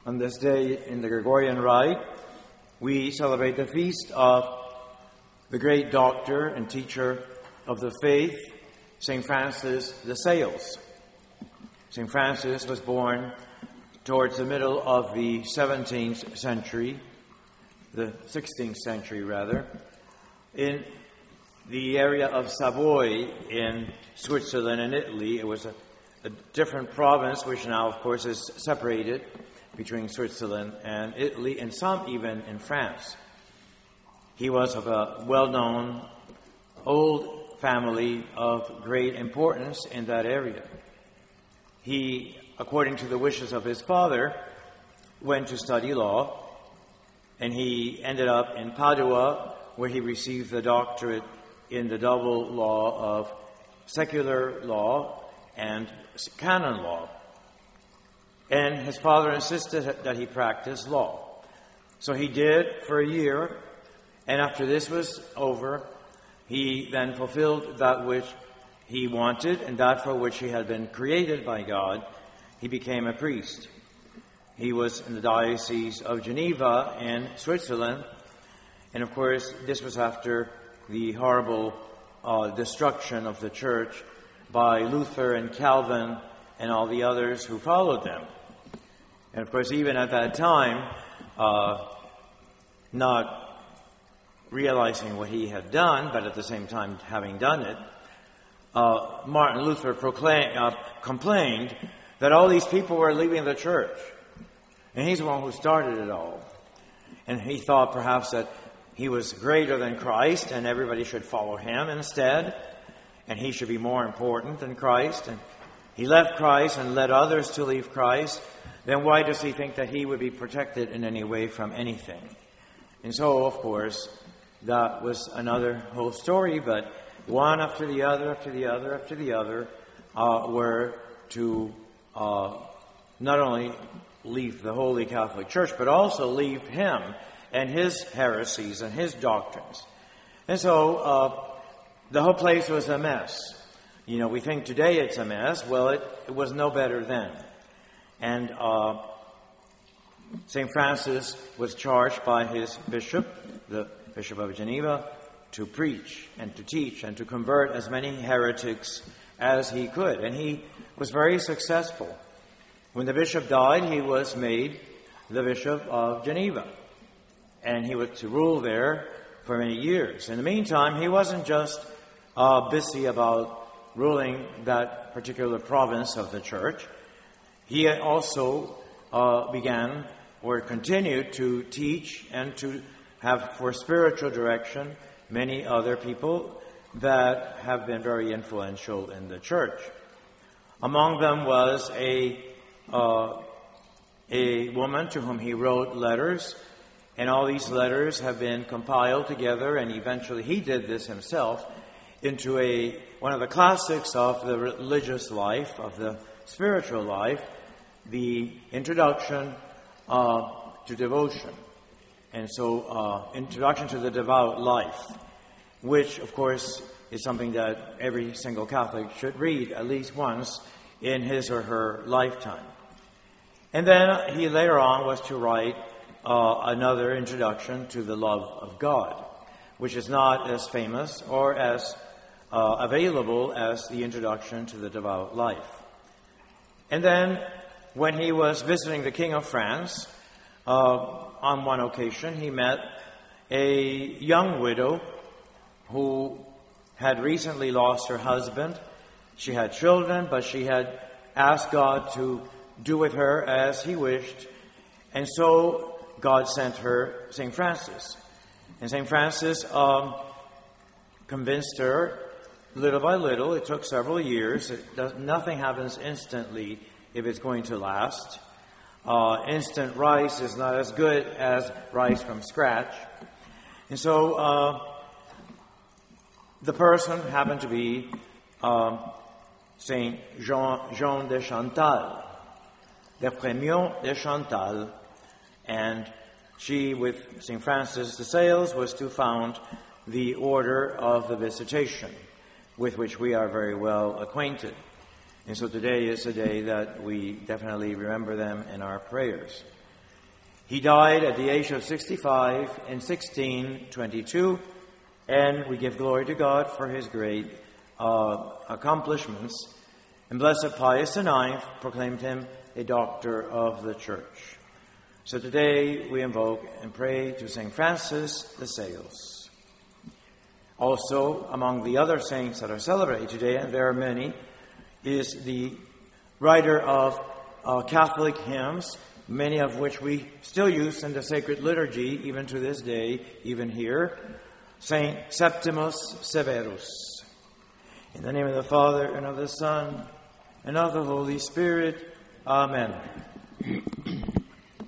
On this day in the Gregorian Rite, we celebrate the feast of the great doctor and teacher of the faith, St. Francis de Sales. St. Francis was born towards the middle of the 17th century, the 16th century rather, in the area of Savoy in Switzerland and Italy. It was a different province, which now, of course, is separated between Switzerland and Italy, and some even in France. He was of a well-known old family of great importance in that area. He, according to the wishes of his father, went to study law, and he ended up in Padua, where he received the doctorate in the double law of secular law and canon law. And his father insisted that he practice law. So he did for a year, and after this was over, he then fulfilled that which he wanted and that for which he had been created by God. He became a priest. He was in the Diocese of Geneva in Switzerland, and of course this was after the horrible destruction of the church by Luther and Calvin and all the others who followed them. And of course, even at that time, not realizing what he had done, but at the same time having done it, Martin Luther complained that all these people were leaving the church. And he's the one who started it all. And he thought perhaps that he was greater than Christ and everybody should follow him instead. And he should be more important than Christ. And he left Christ and led others to leave Christ. Then why does he think that he would be protected in any way from anything? And so, of course, that was another whole story, but one after the other, after the other, after the other, were to not only leave the Holy Catholic Church, but also leave him and his heresies and his doctrines. And so the whole place was a mess. You know, we think today it's a mess. Well, it was no better then. And St. Francis was charged by his bishop, the Bishop of Geneva, to preach and to teach and to convert as many heretics as he could. And he was very successful. When the bishop died, he was made the Bishop of Geneva. And he was to rule there for many years. In the meantime, he wasn't just busy about ruling that particular province of the church. He also began or continued to teach and to have for spiritual direction many other people that have been very influential in the church. Among them was a woman to whom he wrote letters, and all these letters have been compiled together, and eventually he did this himself, into one of the classics of the religious life, of the spiritual life, the Introduction to Devotion. And so, Introduction to the Devout Life, which, of course, is something that every single Catholic should read at least once in his or her lifetime. And then he later on was to write another introduction to the love of God, which is not as famous or as available as the Introduction to the Devout Life. And then, when he was visiting the King of France, on one occasion, he met a young widow who had recently lost her husband. She had children, but she had asked God to do with her as he wished. And so God sent her St. Francis. And St. Francis convinced her little by little. It took several years. Nothing happens instantly if it's going to last. Instant rice is not as good as rice from scratch. And so the person happened to be Saint Jean de Chantal, de Frémyon de Chantal, and she, with St. Francis de Sales, was to found the Order of the Visitation, with which we are very well acquainted. And so today is a day that we definitely remember them in our prayers. He died at the age of 65 in 1622, and we give glory to God for his great accomplishments. And Blessed Pius IX proclaimed him a doctor of the Church. So today we invoke and pray to St. Francis de Sales. Also, among the other saints that are celebrated today, and there are many, is the writer of Catholic hymns, many of which we still use in the sacred liturgy, even to this day, even here, Saint Septimus Severus. In the name of the Father, and of the Son, and of the Holy Spirit. Amen.